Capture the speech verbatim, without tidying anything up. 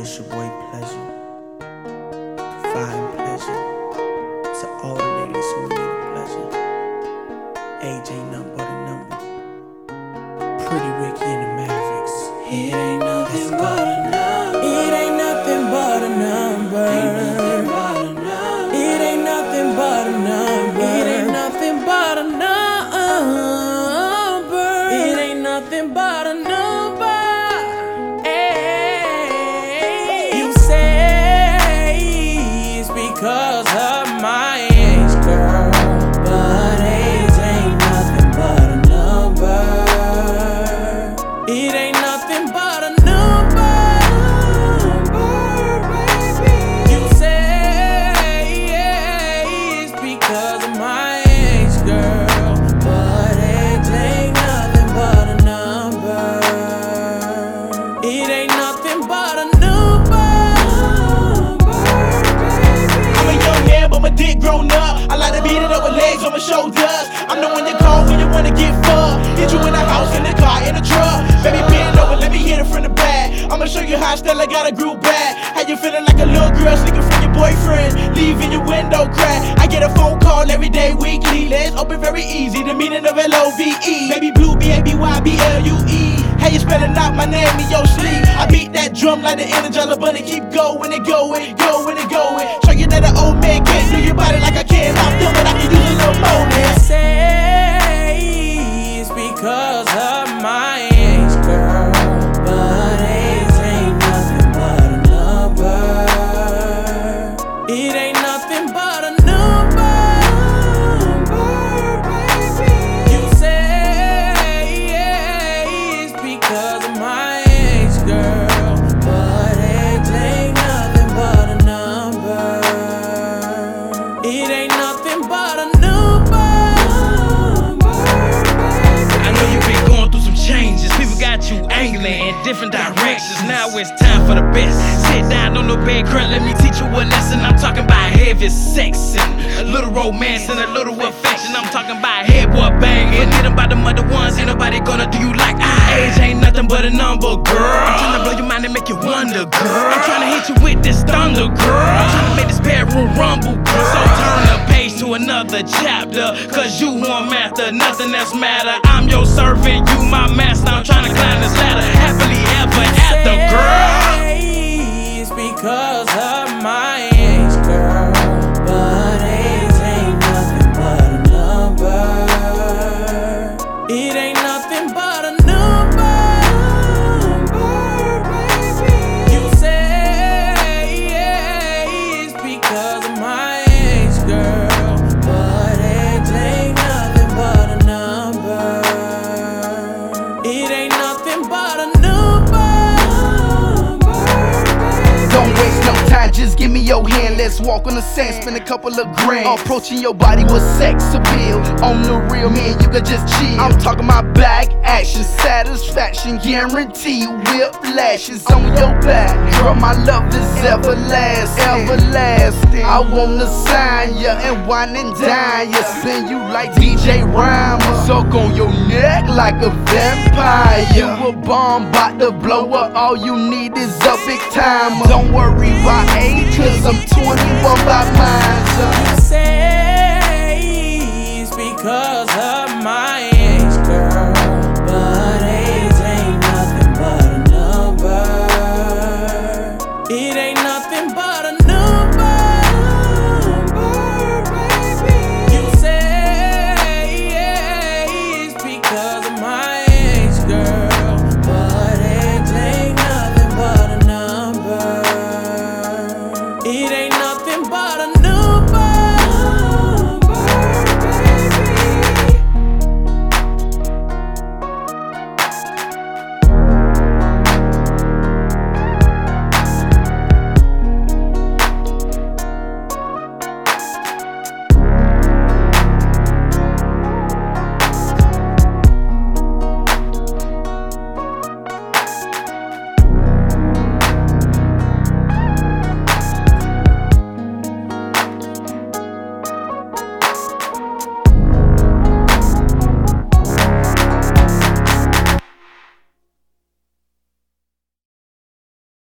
It's your boy Pleasure, Divine Pleasure. To all the ladies who need a pleasure. Age ain't nothing but a number. Pretty Ricky and the Mavericks. It ain't nothing but a number. It ain't nothing but a number. It ain't nothing but a number. It ain't nothing but a number. It ain't nothing but a number. Because of my age, girl, but age ain't nothing but a number. It ain't nothing but a number, baby. You say it's because of my age, girl, but age ain't nothing but a number. It ain't nothing but a number. Dick grown up, I like to beat it up with legs on my shoulders. I'm the one you call when you wanna get fucked. Hit you in the house, in the car, in the truck. Baby, bend over, let me hit it from the back. I'ma show you how still I got a group back. How you feeling like a little girl sneaking from your boyfriend, leaving your window crack. I get a phone call every day, weekly. Let's open very easy, the meaning of L O V E. Baby blue, B A B Y B L U E. How you spelling out my name in your sleep? I beat that drum like the Energizer Bunny. Keep going and going, going and going. Show you that an old man can't do your body like I can. I'm done, but I can use a little more, man. Say it's because of my age, girl, but age ain't nothing but a number. It ain't nothing but a number, baby. You say it's because of my age, girl, but age ain't nothing but a number. It ain't nothing but a number. I know you've been going through some changes. People got you angling in different directions. Now it's time for the best. Sit down on the bed, girl, let me teach you a lesson. I'm talking about heavy sex and a little romance and a little affection. I'm talking about head boy banging. Forget about the mother ones, ain't nobody gonna do you like I. Age ain't nothing but a number, girl. I'm trying to blow your mind and make you wonder, girl. I'm trying to hit you with this thunder, girl. I'm trying to make this bedroom rumble, girl. So turn the page to another chapter, cause you want master, nothing else matter. I'm your servant, you my master. I'm trying to climb this ladder, happily ever after, girl. It's because of my age, girl, but age ain't nothing but a number. It ain't nothing but a number, baby. You say it's because of my age, girl, but age ain't nothing but a number. It ain't nothing but a number. Don't waste no time, just give me your hand. Let's walk on the sand, spend a couple of grand. Approaching your body with sex appeal. On the real, man, you can just chill. I'm talking about back action, satisfaction, guarantee. Whiplashes on your back. Girl, my love is everlasting, everlasting. I wanna sign ya and wine and dine ya. Spin you like D J Rhymer. Suck on your neck like a vampire. You a bomb, bout to blow up. All you need is a big timer. Don't worry about age, cause I'm twenty-one by mine. You say it's because of my